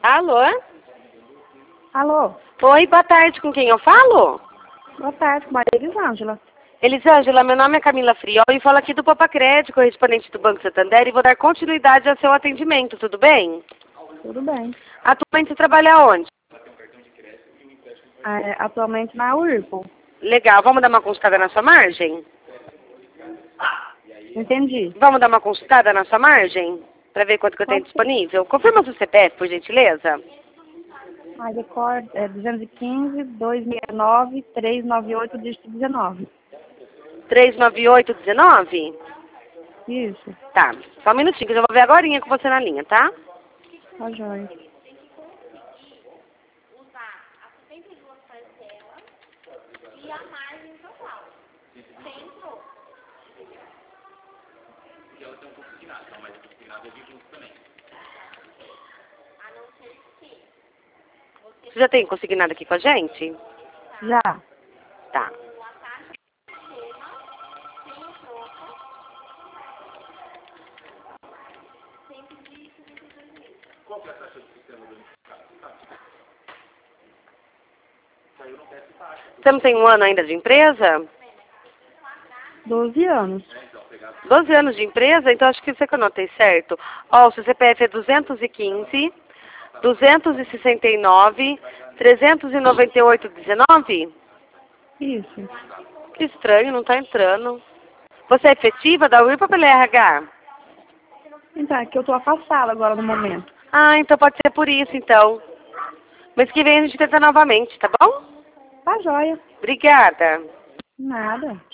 Alô? Alô? Oi, boa tarde, com quem eu falo? Boa tarde, com Maria Elisângela. Elisângela, meu nome é Camila Friol e falo aqui do Popa Crédito, correspondente do Banco Santander, e vou dar continuidade ao seu atendimento, tudo bem? Tudo bem. Atualmente você trabalha onde? Atualmente na Whirlpool. Legal, vamos dar uma consultada na sua margem? Entendi. Vamos dar uma consultada na sua margem? Para ver quanto que eu tenho Pode ser. disponível? Confirma seu CPF, por gentileza. A Record é 215 269 398 dígito 19. 39819? Isso. Tá, só um minutinho que eu já vou ver agorinha com você na linha, tá? Tá joia. Você já tem consignado aqui com a gente? Já. Tá. Você não tem um ano ainda de empresa? 12 anos. 12 anos de empresa? Então acho que isso é que eu notei certo. Ó, o seu CPF é 215, 269, 398,19? Isso. Que estranho, não tá entrando. Você é efetiva da UIPA pela RH? Então, é que eu tô afastada agora no momento. Ah, então pode ser por isso, então. Mês que vem a gente tenta novamente, tá bom? Tá joia. Obrigada. Nada.